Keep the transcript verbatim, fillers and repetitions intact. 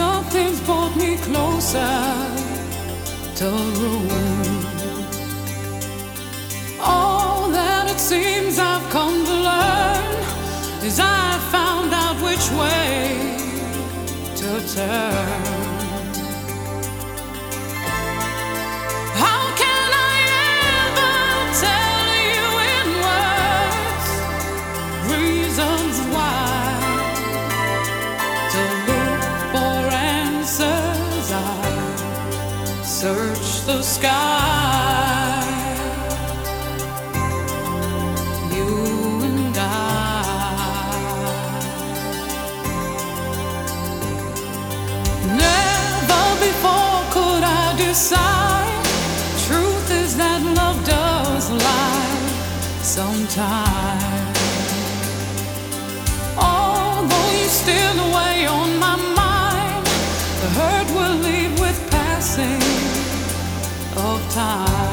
Nothing's brought me closer to the room. All that it seems I've come to learn is I found out which way to turn. How can I ever tell you in words reasons why to look for answers? I search the sky. You and I. Never before could I decide. Truth is that love does lie sometimes. Although you still weigh on my mind, the hurt will leave with passing of time.